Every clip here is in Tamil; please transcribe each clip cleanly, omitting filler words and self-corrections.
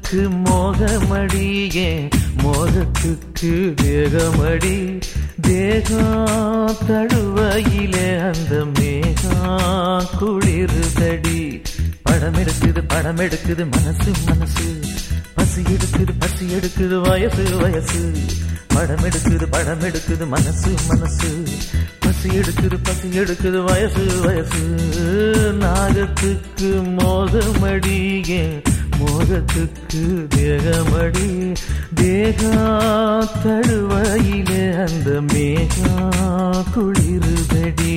நாகத்துக்கு மோகமடியே மோகத்துக்கு தேகமடி தேகம் தழுவையிலே அந்த மேகம் குளிருதடி படம் எடுக்குது மனசு பசி எடுக்குது வயசு படம் எடுக்குது மனசு பசி எடுக்குது வயசு நாகத்துக்கு மோகமடியே மோகத்துக்கு தேகமடி தேகம் தழுவையிலே அந்த மேகம் குளிருதடி.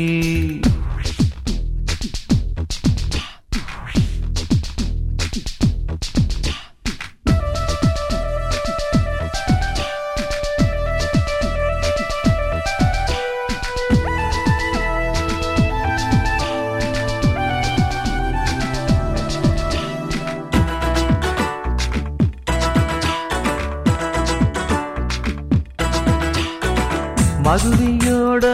மகுடியோட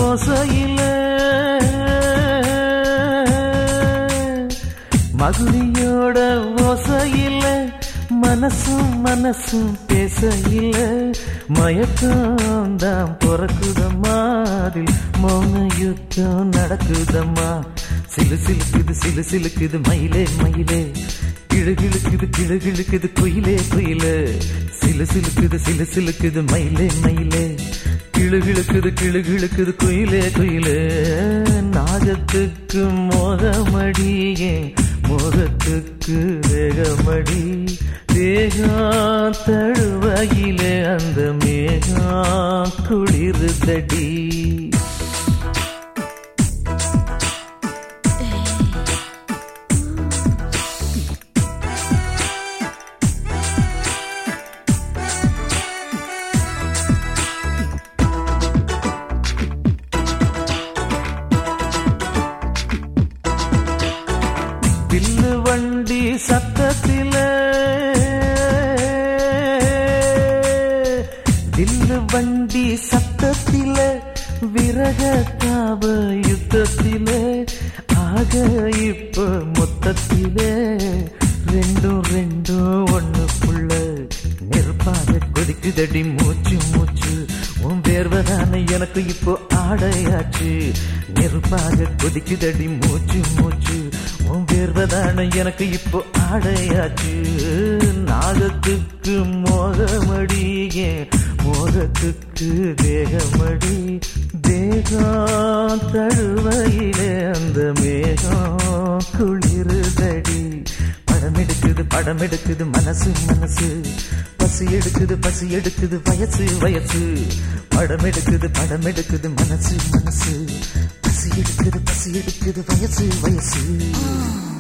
ஓசையில மனசும் பேசையில மயக்கம்தான் பிறக்குதம்மா அதில் மௌன யுத்தம் நடக்குதம்மா. சிலுக்குது மயிலே கிழகிழுக்குது குயிலே சிலுக்குது மயிலே கிழுகிழுக்குது குயிலே நாகத்துக்கு மோகமடியே மோகத்துக்கு தேகமடி தேகம் தழுவையிலே அந்த மேகம் குளிருதடி. தில்லு வண்டி சத்தத்தில விரக தாப யுத்தத்திலே ஆக இப்ப மொத்தத்திலே ரெண்டும் ஒண்ணுக்குள்ள நெருப்பாக கொதிக்குதடி மூச்சு உன் வேர்வதான எனக்கு இப்போ ஆடையாச்சு. நெருப்பாக கொதிக்குதடி மூச்சு உன் வேர்வதான எனக்கு இப்போ ஆடையாச்சு. நாகத்துக்கு மோகமடியே மோகத்துக்கு தேகமடி தேகம் தழுவையிலே அந்த மேகம் குளிருதடி. படம் எடுக்குது மனசு பசி எடுக்குது வயசு படம் எடுக்குது மனசு பசி எடுக்குது வயசு